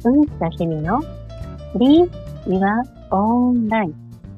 文田ひみの Live Your Own Life。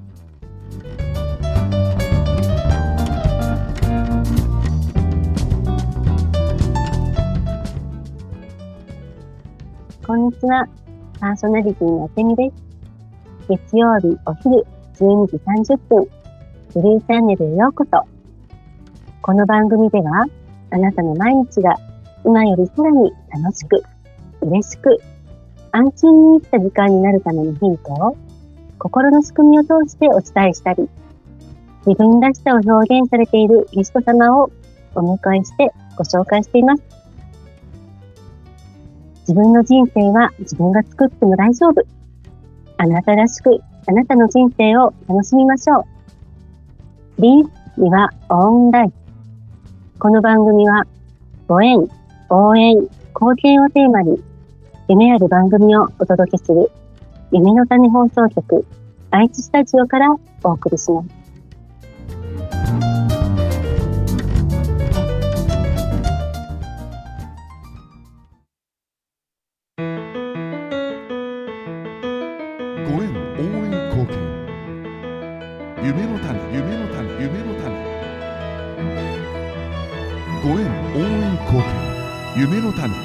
こんにちは。パーソナリティのあけみです。月曜日お昼12時30分、ブルーチャンネルへようこそ。この番組では、あなたの毎日が今よりさらに楽しく、嬉しく、安心に生きた時間になるためのヒントを、心の仕組みを通してお伝えしたり、自分らしさを表現されているゲスト様をお迎えしてご紹介しています。自分の人生は自分が作っても大丈夫。あなたらしく、あなたの人生を楽しみましょう。Live Your Own Life。この番組は、ご縁、応援、貢献をテーマに、夢ある番組をお届けする、夢の種放送局、愛知スタジオからお送りします。 ご縁、応援、貢献。夢の種、夢の種、夢の種。ご縁、応援、貢献。夢の種。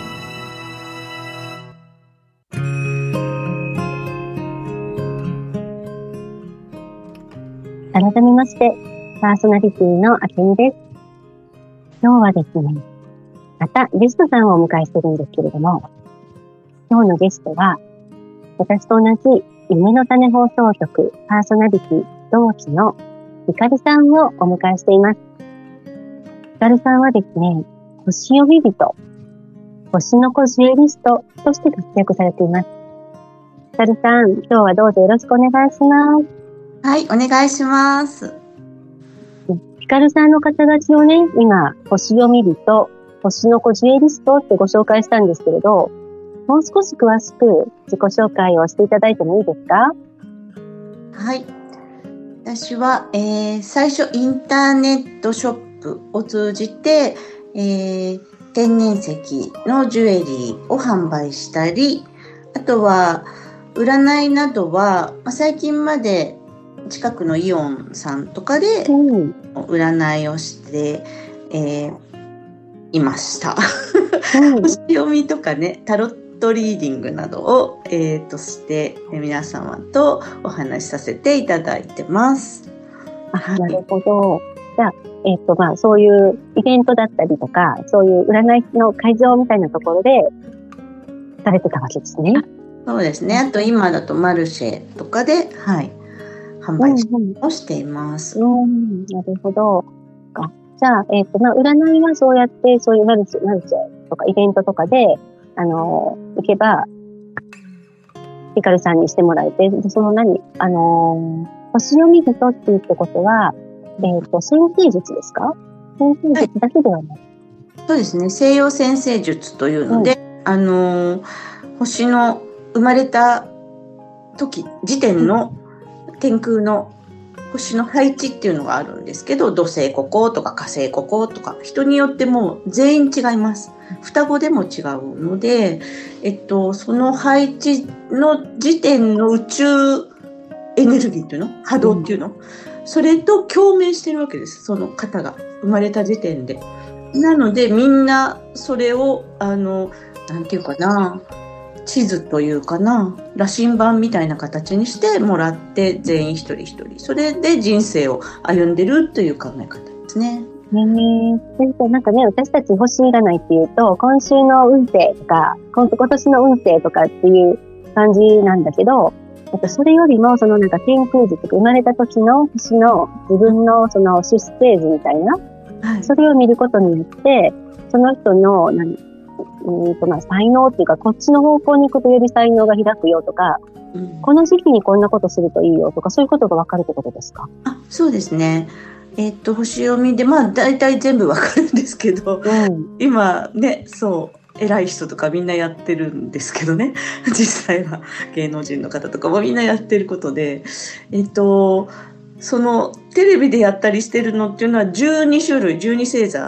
改めまして、パーソナリティのあけみです。今日はですね、またゲストさんをお迎えしてるんですけれども、今日のゲストは、私と同じ夢の種放送局パーソナリティ同期のひかるさんをお迎えしています。ひかるさんはですね、星読み人、星の子ジュエリストとして活躍されています。ひかるさん、今日はどうぞよろしくお願いします。 はい、お願いします。 ひかるさんの肩書きをね、今、星読み人、星の子ジュエリストってご紹介したんですけれど、もう少し詳しく自己紹介をしていただいてもいいですか？ はい。私は、最初インターネットショップを通じて、天然石のジュエリーを販売したり、あとは占いなどは、最近まで近くのイオンさんとかで占いをして、いました。星読みとかね、タロットリーディングなどを、して皆様とお話しさせていただいてます。 はい、なるほど。じゃあ、そういうイベントだったりとか、そういう占いの会場みたいなところでされてたわけですね。 そうですね。あと今だとマルシェとかで、はい、販売をしています。 なるほど。じゃあ、占いはそうやって、そういうマルシェとかイベントとかで、行けば、ひかるさんにしてもらえて、その星読み人って言ったことは、占星術ですか？占星術だけではない。 そうですね。西洋占星術というので、星の生まれた時点の天空の星の配置っていうのがあるんですけど、土星こことか火星こことか、人によっても全員違います。双子でも違うので、その配置の時点の宇宙エネルギーっていうの？波動っていうの？それと共鳴してるわけです。その方が生まれた時点で。なのでみんなそれを、なんていうかな、地図というかな、羅針盤みたいな形にしてもらって、全員一人一人。それで人生を歩んでるという考え方ですね。 なんかね、私たち星占いっていうと、今週の運勢とか、今年の運勢とかっていう感じなんだけど、それよりも、なんか天空図とか生まれた時の星の自分のその出生図みたいな、はい、それを見ることによって、その人の、才能っていうか、こっちの方向に行くとより才能が開くよとか、この時期にこんなことするといいよとか、そういうことが分かるってことですか？ そうですね。星読みで、大体全部分かるんですけど、今ね、偉い人とかみんなやってるんですけどね、実際は芸能人の方とかもみんなやってることで、そのテレビでやったりしてるのっていうのは12種類、12星座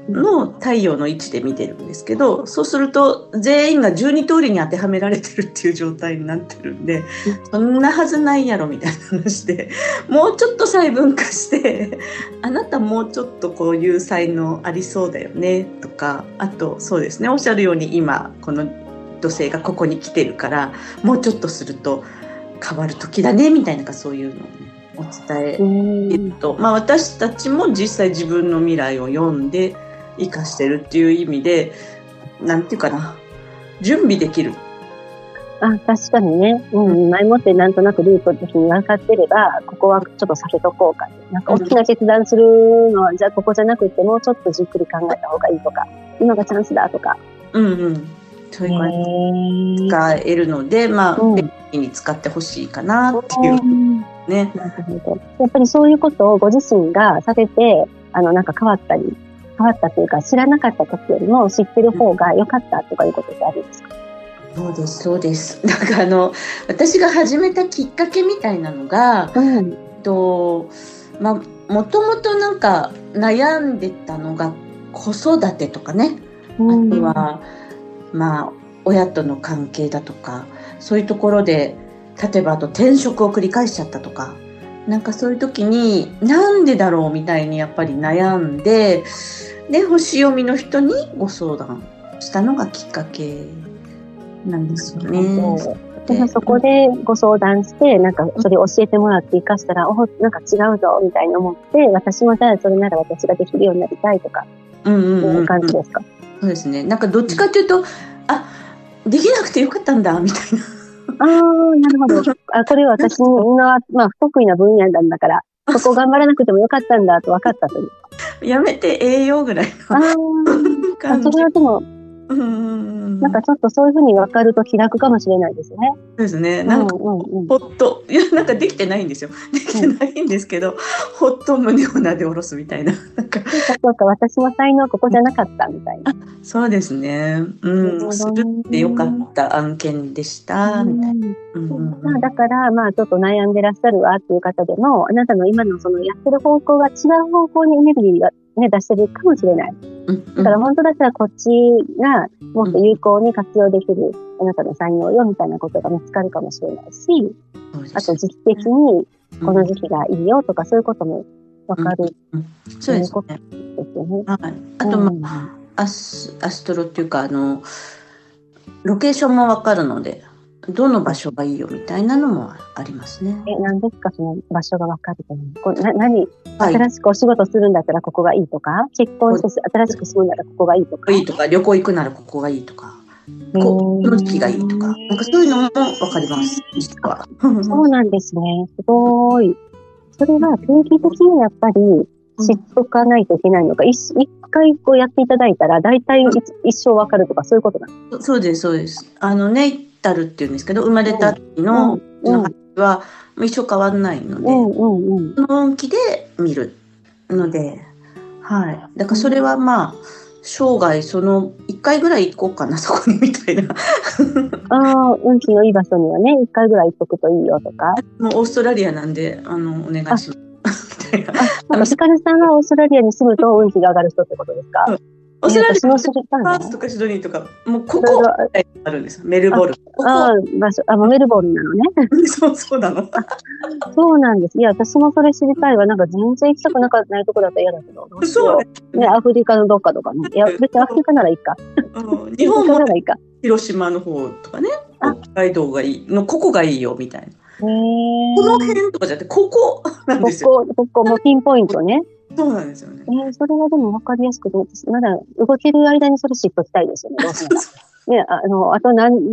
の太陽の位置で見てるんですけど、そうすると全員が12通りに当てはめられてるっていう状態になってるんで、そんなはずないやろみたいな話で、もうちょっと細分化してあなたもうちょっとこういう才能ありそうだよねとか、あとそうですね、おっしゃるように今この土星がここに来てるからもうちょっとすると変わる時だねみたいな、そういうのをねお伝えると、私たちも実際自分の未来を読んで生かしてるっていう意味で、なんていうかな、準備できる。 確かにね、前もってなんとなくルート的に分かってれば、ここはちょっと避けとこうか。なんか大きな決断するのは、じゃあここじゃなくてもうちょっとじっくり考えた方がいいとか、今がチャンスだとか。 そういう感じで使えるので、便利に使ってほしいかなっていうね。 なるほど。やっぱりそういうことをご自身がされて、なんか変わったというか、知らなかった時よりも知ってる方が良かったとかいうことってあるんですか？ そうです。なんか私が始めたきっかけみたいなのが、もともとなんか悩んでたのが子育てとかね、あとは親との関係だとか、そういうところで、例えばあと転職を繰り返しちゃったとか、なんかそういう時になんでだろうみたいにやっぱり悩んで、で星読みの人にご相談したのがきっかけなんですよね。 でそこでご相談して、なんかそれ教えてもらって生かしたら、なんか違うぞみたいに思って、私もじゃあそれなら私ができるようになりたいとか、いう感じですか？ そうですね。なんかどっちかというと、できなくてよかったんだみたいな。 なるほど。これは私の不得意な分野なんだから、そこ頑張らなくてもよかったんだと分かったという。 やめて栄養ぐらいの感じ。 それはでも、なんかちょっとそういうふうに分かると気楽かもしれないですね。 そうですね。なんかほっと、いやなんかできてないんですよ。できてないんですけど、ほっと胸をなで下ろすみたいな。 そうか、私の才能はここじゃなかったみたいな。 そうですね。するってよかった案件でしたみたいな。 だからちょっと悩んでらっしゃるわっていう方でも、あなたの今のそのやってる方向が違う方向にエネルギーがね出してるかもしれない。だから本当だったらこっちがもっと有効に活用できるあなたの才能よみたいなことが見つかるかもしれないし、あと時期的にこの時期がいいよとか、そういうことも分かる。 そうですね。あとアストロっていうかロケーションも分かるので、どの場所がいいよみたいなのもありますね。 何ですかその場所が分かるというの？新しくお仕事するんだったらここがいいとか、結婚して新しく住むならここがいいとか、 旅行行くならここがいいとか、この時期がいいとか、なんかそういうのも分かります。実は。 そうなんですね。すごい。それは定期的にやっぱり知っとかないといけないのか、一回こうやっていただいたら大体一生分かるとか、そういうことなんですか？ そうです、そうです。ネイタルっていうんですけど、生まれた時のは一生変わらないので、その運気で見るので、だからそれは生涯その1回ぐらい行こうかな、そこにみたいな。 運気のいい場所にはね、1回ぐらい行っとくといいよとか。 もうオーストラリアなんで、お願いします。 ヒカルさんはオーストラリアに住むと運気が上がる人ってことですか？ オーストラリアパーツとかシドニーとか、もうここあるんです。メルボルン。 メルボルンなのね。 そうなの。 そうなんです。いや、私もそれ知りたいわ。なんか全然行きたくないとこだったら嫌だけど。そうね。アフリカのどっかとかね。いや、別にアフリカならいいか。 日本も広島の方とかね。北海道がいいの、ここがいいよみたいな。この辺とかじゃなくて、ここなんですよ。 ここもピンポイントね。 そうなんですよね。 それはでも分かりやすくて、まだ動ける間にそれ知っときたいですよね。ね、あと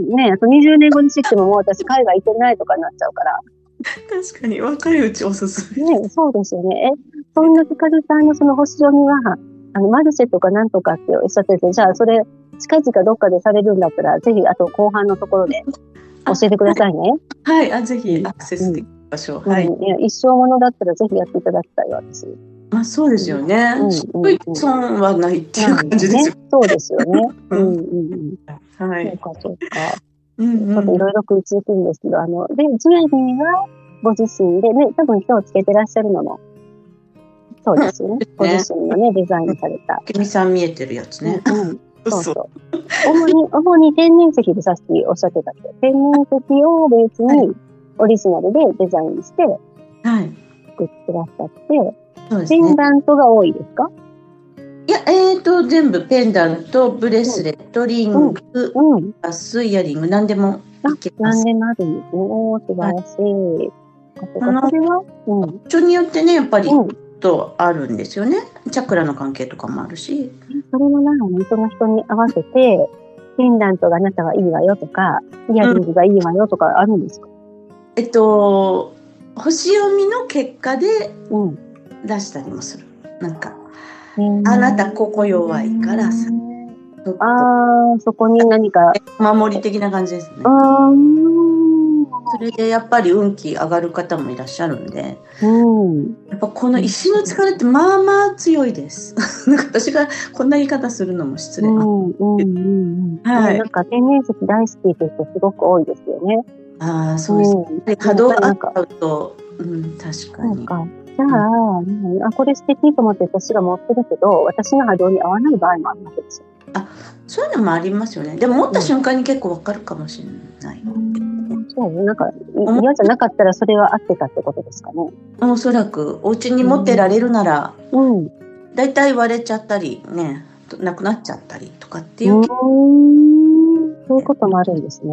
20年後に知ってももう私海外行ってないとかになっちゃうから。 確かに若いうちおすすめ。 ね、そうですよね。そんなヒカルさんのその星読みはマルシェとかなんとかっておっしゃってて、じゃあそれ近々どっかでされるんだったらぜひあと後半のところで教えてくださいね。 はい、ぜひアクセスできる場所。 一生ものだったらぜひやっていただきたいわ私。 そうですよね。損はないっていう感じですよね。 そうですよね。 はい。 そうか。ちょっといろいろ食いついてるんですけど、で、ジュエリーはご自身でね、多分今日つけてらっしゃるのも、 そうですよね。ご自身のね、デザインされた。 けみさん見えてるやつね。 そうそう。主に天然石でさっきおっしゃってたけど、天然石をベースにオリジナルでデザインして作ってらっしゃって、ペンダントが多いですか？ いや、全部ペンダント、ブレスレット、リング、バス、イヤリング、何でもいけます。 何でもあるんですね。素晴らしい。それは人によってね、やっぱりとあるんですよね。チャクラの関係とかもあるし。 それもその人に合わせて、ペンダントがあなたはいいわよとか、イヤリングがいいわよとかあるんですか？ 星読みの結果で出したりもする。なんか、あなたここ弱いからさ。 そこに何か。 守り的な感じですね。それでやっぱり運気上がる方もいらっしゃるんで、やっぱこの石の力ってまあまあ強いです。なんか私がこんな言い方するのも失礼。 なんか天然石大好きという人すごく多いですよね。 そうですね。波動が合うと、確かに。 じゃあ、これ素敵と思って私が持ってるけど、私の波動に合わない場合もあるわけですよ。 そういうのもありますよね。でも持った瞬間に結構わかるかもしれない。 なんか嫌じゃなかったらそれは合ってたってことですかね。 おそらくお家に持ってられるなら、だいたい割れちゃったりね、なくなっちゃったりとかっていう。 そういうこともあるんですね。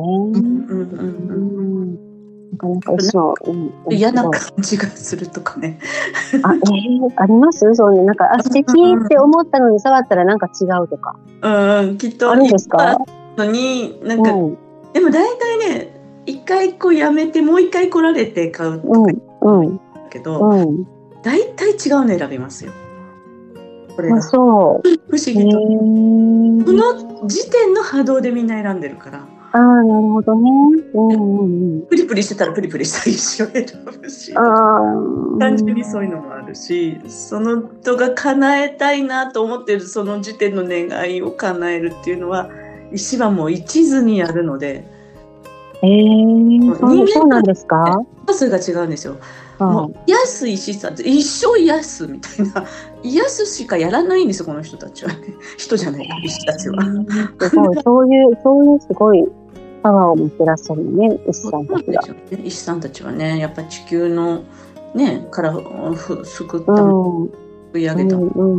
なかなか嫌な感じがするとかね。 あります？そういうなんか素敵って思ったのに触ったらなんか違うとか。 きっとあるんですか？ のになんかでも大体ね、一回やめてもう一回来られて買うとかけど、大体違うの選びますよ。これが不思議とこの時点の波動でみんな選んでるから。 なるほどね。 プリプリしてたらプリプリした石を選ぶし、単純にそういうのもあるし、その人が叶えたいなと思ってるその時点の願いを叶えるっていうのは、石はもう一途にやるので。 そうなんですか？ それが違うんですよ。もう癒す石さん一生癒すみたいな、癒すしかやらないんですよ、この人たちはね。人じゃない石たちは。 すごい、そういうすごいパワーを持ってらっしゃるのね、石さんたちが。 石さんたちはね、やっぱり地球のねから救った追い上げた。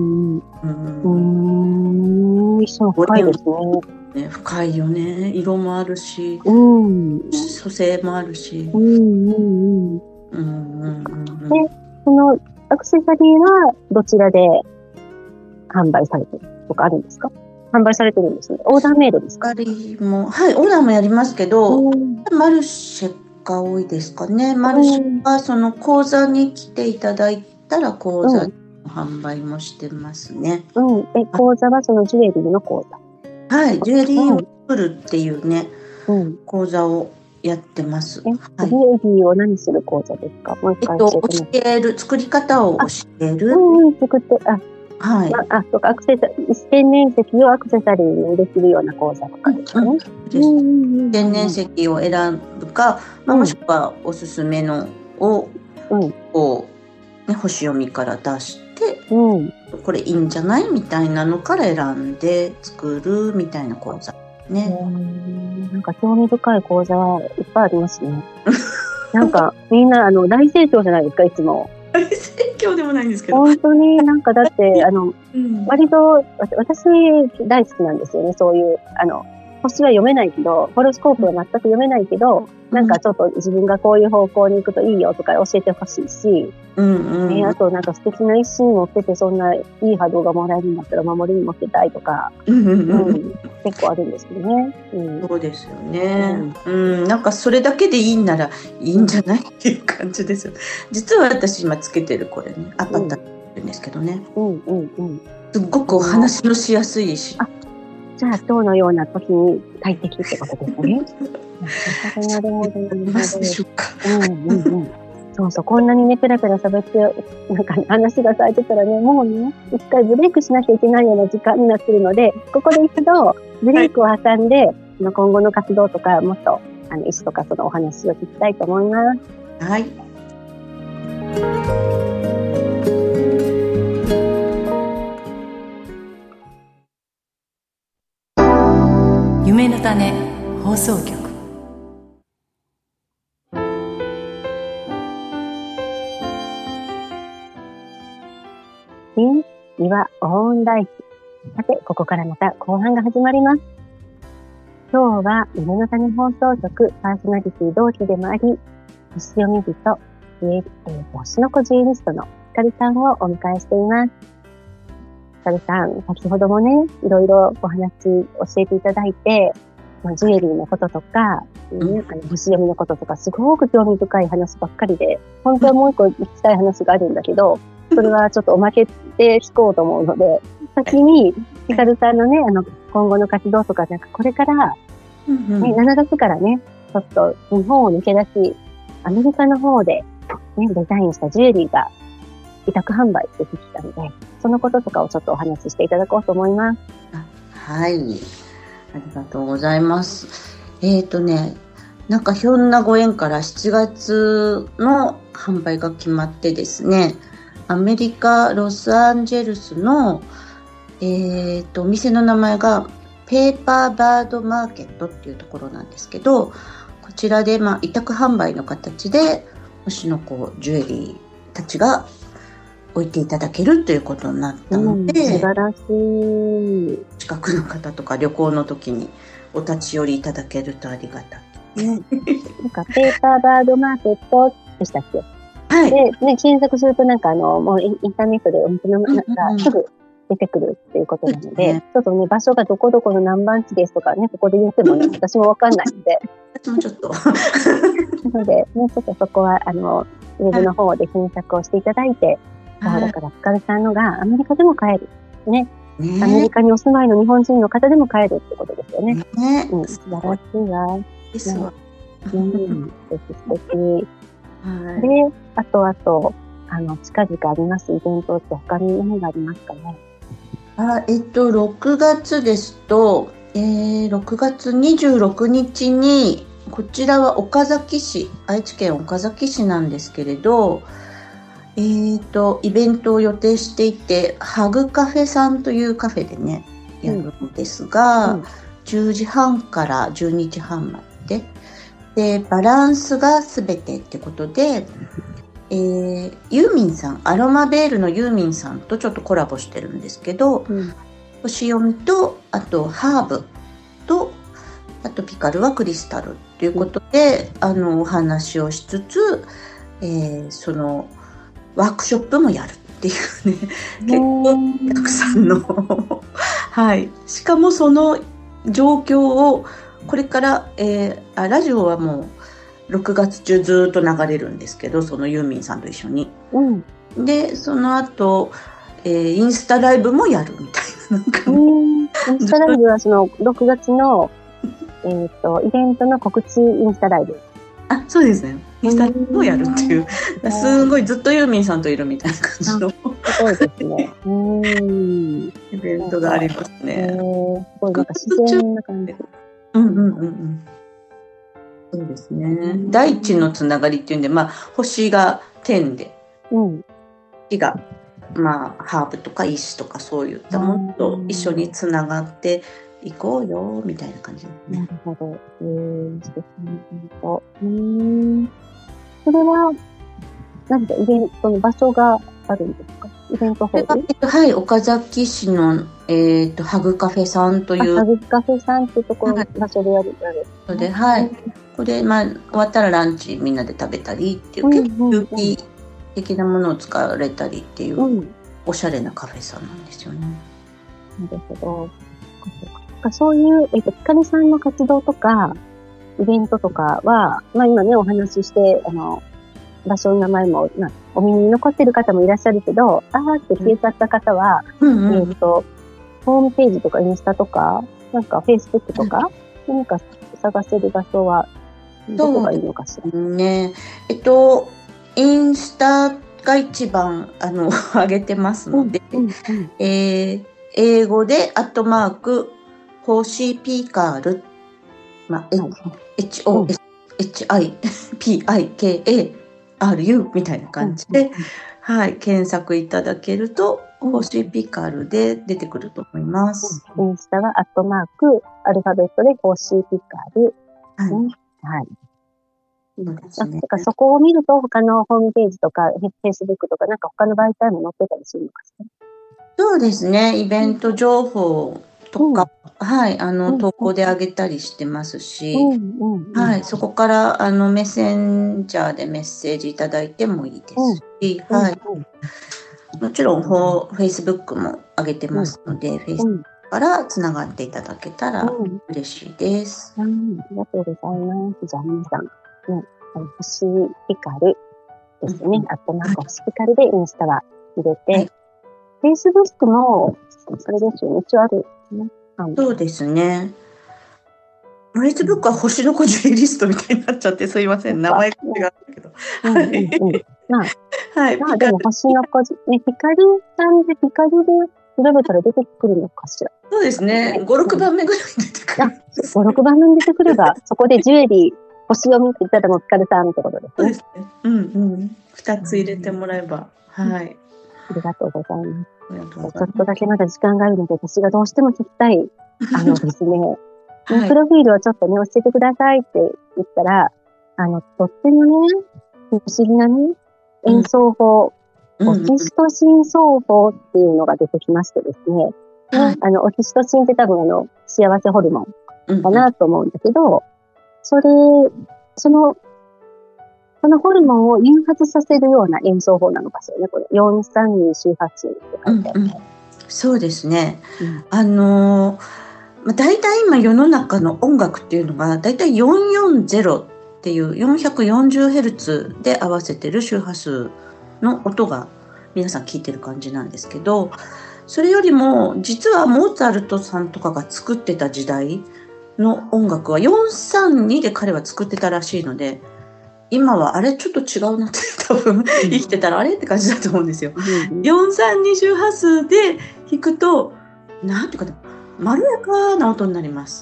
石も深いですね。 深いよね。色もあるし、蘇生もあるし。 で、そのアクセサリーはどちらで販売されてるとかあるんですか？販売されてるんですね。オーダーメイドですか？ はい、オーダーもやりますけど、マルシェが多いですかね。マルシェはその講座に来ていただいたら講座の販売もしてますね。 講座はそのジュエリーの講座。 はい、ジュエリーを作るっていうね、講座をやってます。 ジュエリーを何する講座ですか？もう一回教える、作り方を教える。 作って、そうか、天然石をアクセサリーにできるような講座とかですね。 天然石を選ぶか、もしくはおすすめのを星読みから出して、これいいんじゃないみたいなのから選んで作るみたいな講座ね。 なんか興味深い講座はいっぱいありますね。なんかみんな大盛況じゃないですか、いつも。 大盛況でもないんですけど。 本当になんかだって割と私大好きなんですよね。そういう星は読めないけど、ホロスコープは全く読めないけど、なんかちょっと自分がこういう方向に行くといいよとか教えてほしいし、あとなんか素敵な一心持っててそんないい波動がもらえるんだったら守りに持ってたいとか、結構あるんですよね。 そうですよね。なんかそれだけでいいんならいいんじゃないっていう感じですよ。実は私今つけてるこれね、アパタってんですけどね。すっごくお話のしやすいし。 じゃあ今日のような時に最適ってことですね。なるほど。 ますでしょうか。 そう、こんなにね、ペラペラ喋って、なんか、話が咲いてたらね、もうね、一回ブレイクしなきゃいけないような時間になってるので、ここで一度、ブレイクを挟んで、今後の活動とか、もっと、石とかそのお話を聞きたいと思います。 はい。 送局。 新岩オンライフ。さて、ここからまた後半が始まります。今日は夢の種放送局パーソナリティ同期でもあり、星読み人、星の子ジュエリストのひかるさんをお迎えしています。ひかるさん、先ほどもね、いろいろお話教えていただいて、ジュエリーのこととか、星読みのこととか、すごく興味深い話ばっかりで、本当はもう一個聞きたい話があるんだけど、それはちょっとおまけで聞こうと思うので、先にひかるさんのね、今後の活動とか、なんかこれから、7月からね、ちょっと日本を抜け出し、アメリカの方で、ね、デザインしたジュエリーが委託販売できたので、そのこととかをちょっとお話ししていただこうと思います。 はい。ありがとうございます。なんかひょんなご縁から7月の販売が決まってですね、アメリカ・ロサンゼルスの、お店の名前がペーパーバードマーケットっていうところなんですけど、こちらで委託販売の形で星の子ジュエリーたちが置いていただけるということになったので、 素晴らしい。 近くの方とか旅行の時にお立ち寄りいただけるとありがたい。 なんかペーパーバードマーケットでしたっけ？ はい。 で、ね、検索するとなんかもうインターネットでお店の名がすぐ出てくるっていうことなので、ちょっとね、場所がどこどこの何番地ですとかね、ここで言ってもね、私もわかんないので。 私もちょっと。 なので、ね、ちょっとそこは、ウェブの方で検索をしていただいて、だから、ひかるさんのがアメリカでも買える。ね。アメリカにお住まいの日本人の方でも買えるってことですよね。素晴らしいわ。 ですわ。 素敵。で、あと、近々ありますイベントって他に何がありますかね。 6月ですと、6月26日に、こちらは岡崎市、愛知県岡崎市なんですけれど、イベントを予定していて、ハグカフェさんというカフェでね、やるんですが、10時半から12時半まで。で、バランスがすべてってことで、ユーミンさん、アロマベールのユーミンさんとちょっとコラボしてるんですけど、星読みと、あとハーブと、あとピカルはクリスタルということで、お話をしつつ、そのワークショップもやるっていうね、結構たくさんのはい。しかもその状況をこれから、ラジオはもう6月中ずっと流れるんですけど、そのユーミンさんと一緒に。で、その後、インスタライブもやるみたいな。 インスタライブはその6月の、イベントの告知インスタライブ。 そうですね。インスタライブをやるっていう。すごいずっとユーミンさんといるみたいな感じの。 そうですね。 イベントがありますね。 すごいなんか自然な感じ。 そうですね。大地のつながりっていうんで、星が天で、火が、ハーブとか石とかそういったものと一緒につながっていこうよ、みたいな感じですね。 なるほど。素敵なイベント。それは、何かイベントの場所があるんですか？イベントホール？ はい、岡崎市の、ハグカフェさんという。 ハグカフェさんっていうところ、場所でやる。 それで、はい。これ、終わったらランチみんなで食べたりっていう、結構有機的なものを使われたりっていう、おしゃれなカフェさんなんですよね。 なるほど。そういう、ひかりさんの活動とか、イベントとかは、今ね、お話しして、場所の名前も、お耳に残ってる方もいらっしゃるけど、って消えちゃった方は、ホームページとかインスタとか、なんかフェイスブックとか、何か探せる場所は、どこがいいのかしら。 ね。インスタが一番、上げてますので、英語で、星ピカール、HOSHIPIKARU みたいな感じで、検索いただけると、星ピカルで出てくると思います。 インスタはアルファベットで星ピカル。 はい。 はい。 そうですね。 だからそこを見ると他のホームページとか、Facebook とかなんか他の媒体も載ってたりするのかしら。 そうですね。イベント情報とか、はい、投稿で上げたりしてますし、はい、そこから、メッセンジャーでメッセージいただいてもいいですし、はい。もちろん、Facebook も上げてますので、Facebook からつながっていただけたら嬉しいです。 ありがとうございます。じゃあ皆さん、星ピカルですね。あとなんか星ピカルでインスタは入れて、Facebook も、それですよね。一応ある、ね。 そうですね。Facebook は星の子ジュリリストみたいになっちゃってすいません。名前が違うけど。 はい。まあでも星の子、ね、ピカルさんでピカルで調べたら出てくるのかしら。 そうですね。5、6番目ぐらいに出てくる。 5、6番目に出てくれば、そこでジュエリー、星を見ていたらもうピカルさんってことですね。 そうですね。2つ入れてもらえば。はい。 ありがとうございます。ちょっとだけまだ時間があるので、私がどうしても聞きたい、ですね、プロフィールをちょっとね、教えてくださいって言ったら、とってもね、不思議なね、演奏法、オキシトシン奏法っていうのが出てきましてですね、オキシトシンって多分幸せホルモンかなと思うんだけど、そのホルモンを誘発させるような演奏法なのかしらね、これ。432周波数って書いてある。 そうですね。大体今世の中の音楽っていうのが、大体440っていう 440Hz で合わせてる周波数の音が皆さん聞いてる感じなんですけど、それよりも実はモーツァルトさんとかが作ってた時代の音楽は432で彼は作ってたらしいので、今はあれちょっと違うなって多分生きてたらあれって感じだと思うんですよ。432周波数で弾くとなんていうかな、まろやかな音になります。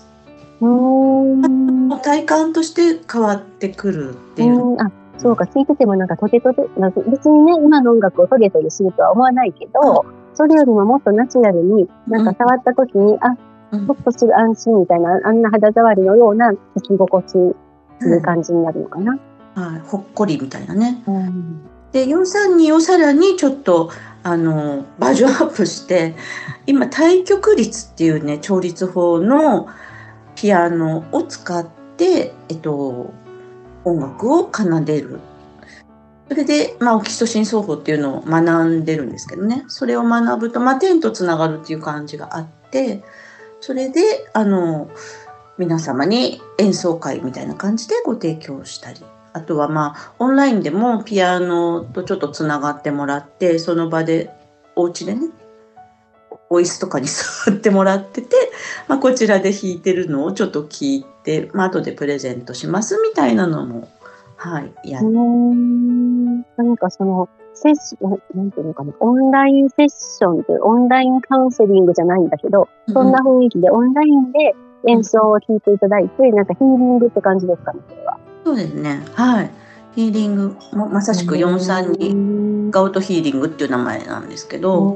体感として変わってくるっていう。 そうか、聞いててもなんかトゲトゲ、別にね、今の音楽をトゲトゲするとは思わないけど、それよりももっとナチュラルに、なんか触った時に、ほっとする安心みたいな、あんな肌触りのような弾き心地する感じになるのかな。 はい、ほっこりみたいなね。で、432をさらにちょっと、バージョンアップして、今、対極律っていうね、調律法のピアノを使って、音楽を奏でる。それで、オキシトシン奏法っていうのを学んでるんですけどね。それを学ぶと、天とつながるっていう感じがあって、それで、皆様に演奏会みたいな感じでご提供したり。あとはオンラインでもピアノとちょっとつながってもらって、その場でお家でね、お椅子とかに座ってもらってて、こちらで弾いてるのをちょっと聞いて、後でプレゼントしますみたいなのも、やる。 なんかなんていうのかな、オンラインセッションというオンラインカウンセリングじゃないんだけど、そんな雰囲気でオンラインで演奏を聴いていただいて、なんかヒーリングって感じですかね、これは。 そうですね。はい。ヒーリングもまさしく432ガウトヒーリングっていう名前なんですけど、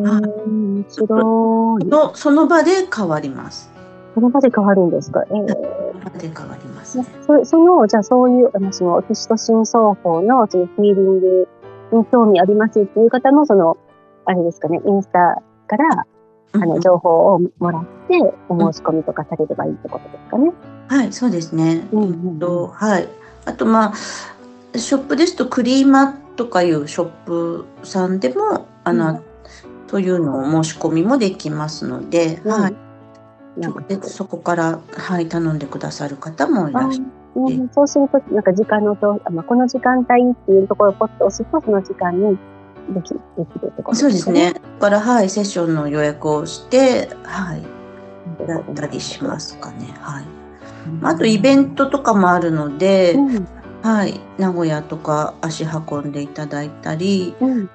その場で変わります。 その場で変わるんですか？ その場で変わります。 じゃあそういう、オキシトシン奏法のそのヒーリングに興味ありますっていう方のあれですかね、インスタから情報をもらってお申し込みとかされればいいってことですかね。 はい、そうですね。はい。あとショップですとクリーマとかいうショップさんでもというのを申し込みもできますので、直接そこから頼んでくださる方もいらっしゃる。 そうするとなんか時間のこの時間帯っていうところをポッと押すとその時間にできるってことですね。 そうですね。だからセッションの予約をしてやったりしますかね。あとイベントとかもあるので、名古屋とか足運んでいただいたり、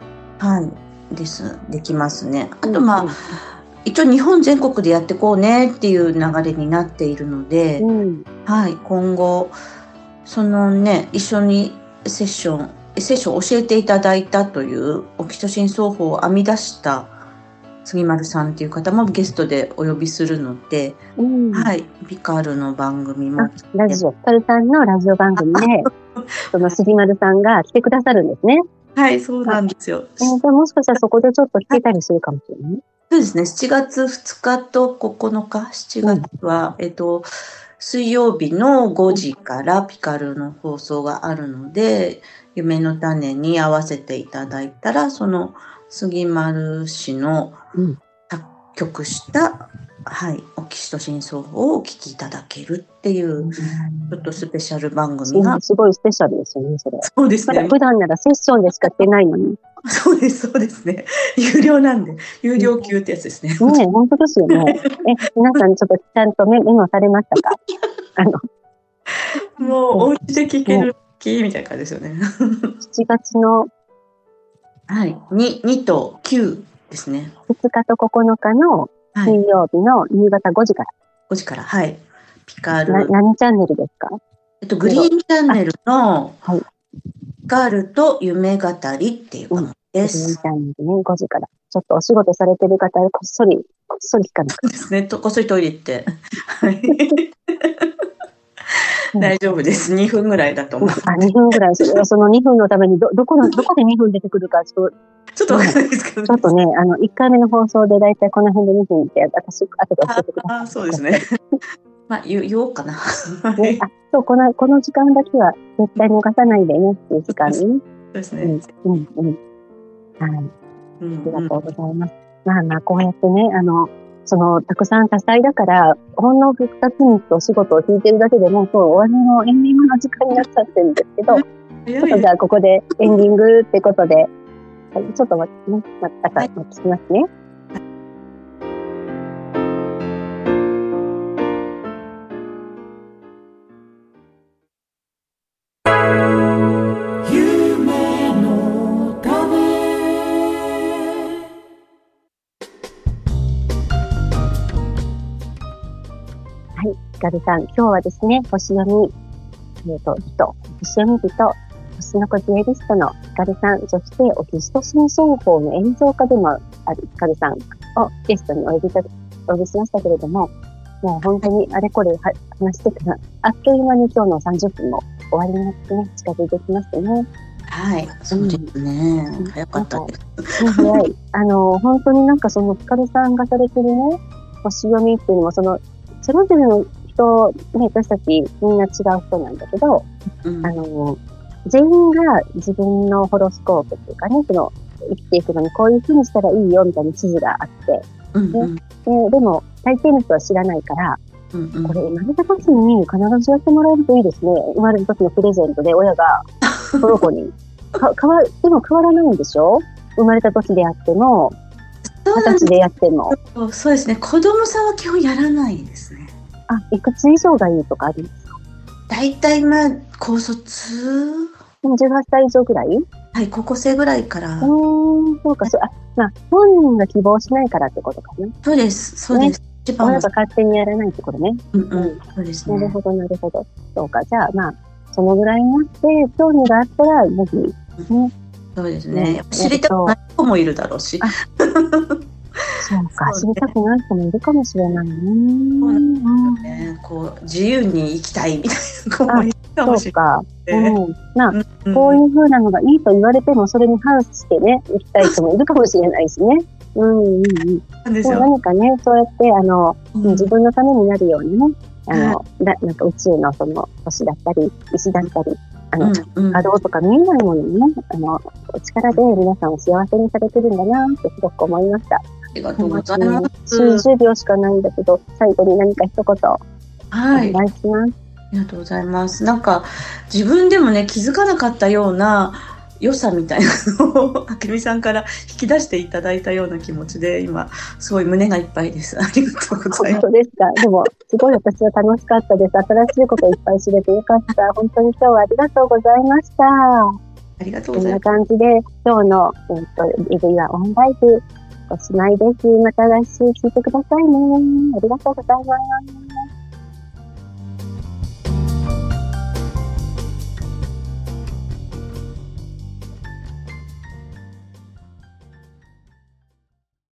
できますね。あと一応日本全国でやってこうねっていう流れになっているので、今後一緒にセッションを教えていただいたというオキシトシン奏法を編み出した杉丸さんっていう方もゲストでお呼びするので、はい、ピカールの番組も。 ラジオ、ピカルさんのラジオ番組で、その杉丸さんが来てくださるんですね。 はい、そうなんですよ。 もしかしたらそこでちょっと聞けたりするかもしれない。 そうですね、7月2日と9日、7月は、水曜日の5時からピカルの放送があるので、夢の種に合わせていただいたら、その杉丸氏の作曲した、はい、オキシトシン奏法をお聴きいただけるっていう、ちょっとスペシャル番組が。 すごいスペシャルですよね、それ。 そうですね。 普段ならセッションでしかやってないのに。 そうです、そうですね。有料なんで、有料級ってやつですね。 ね、本当ですよね。皆さんちょっとちゃんとメモされましたか？ もう、お家で聴ける気みたいな感じですよね。 7月の、 はい、2と9ですね。 2日と9日の水曜日の夕方5時から。 5時から、はい。ピカール。 何チャンネルですか？ グリーンチャンネルの、ピカールと夢語りっていう番組です。 グリーンチャンネルね、5時から。ちょっとお仕事されてる方、こっそり聞かなくて。 ですね、こっそりトイレ行って。はい。大丈夫です。2分ぐらいだと思う。 2分ぐらい。その2分のためにどこで2分出てくるか、ちょっとわかんないですけど、 ちょっとね、1回目の放送でだいたいこの辺で2分って、私、後で教えてください。 そうですね。まあ、言おうかな。 そう、この時間だけは絶対逃さないでねっていう時間に。そうですね。 はい。ありがとうございます。まあ、こうやってね、たくさん多彩だから、ほんの2つ3つお仕事を聞いてるだけでも、終わりのエンディングの時間になっちゃってるんですけど、ちょっとじゃあここでエンディングってことで、ちょっと待ってね、また聞きますね。ピカルさん、今日はですね、星読み、星読み人、星の子デュエリストのピカルさん、そしてオキシトシン奏法の演奏家でもあるピカルさんをゲストにお呼びしましたけれども、もう本当にあれこれ話してたら、あっという間に今日の30分も終わりになってね、近づいてきましてね。 はい、そうですね。早かったです。 早い。本当にそのピカルさんがされてるね、星読みっていうのも、それぞれの人、ね、私たちみんな違う人なんだけど、全員が自分のホロスコープっていうかね、生きていくのにこういうふうにしたらいいよみたいな地図があって、でも大抵の人は知らないから、これ生まれた時に必ずやってもらえるといいですね。生まれた時のプレゼントで親がその子にでも変わらないんでしょ？生まれた時であっても20歳でやっても。 そうですね。子供さんは基本やらないですね。 いくつ以上がいいとかあるんですか？ 大体高卒 18歳以上ぐらい？ はい、高校生ぐらいから。 そうか、本人が希望しないからってことかな。 そうです、そうです。 親が勝手にやらないってことね。 そうですね。 なるほど、なるほど。そうか、じゃあそのぐらいになって興味があったらぜひね。 そうですね。知りたくない人もいるだろうし。 そうか、知りたくない人もいるかもしれないね。 そうなんですよね。自由に生きたいみたいな子もいるかもしれない。 こういう風なのがいいと言われても、それに反してね、生きたい人もいるかもしれないしね。何かね、そうやって自分のためになるようにね、宇宙のその星だったり石だったり波動とか見えないものにね、力で皆さんを幸せにされてるんだなってすごく思いました。 ありがとうございます。 数十秒しかないんだけど、最後に何か一言お願いします。 ありがとうございます。自分でもね、気づかなかったような良さみたいなのをあけみさんから引き出していただいたような気持ちで、今すごい胸がいっぱいです。ありがとうございます。 本当ですか？でもすごい私は楽しかったです。新しいこといっぱい知れてよかった。本当に今日はありがとうございました。 ありがとうございます。 こんな感じで今日のエブリはオンライブおしまいです。また来週聞いてくださいね。ありがとうございます。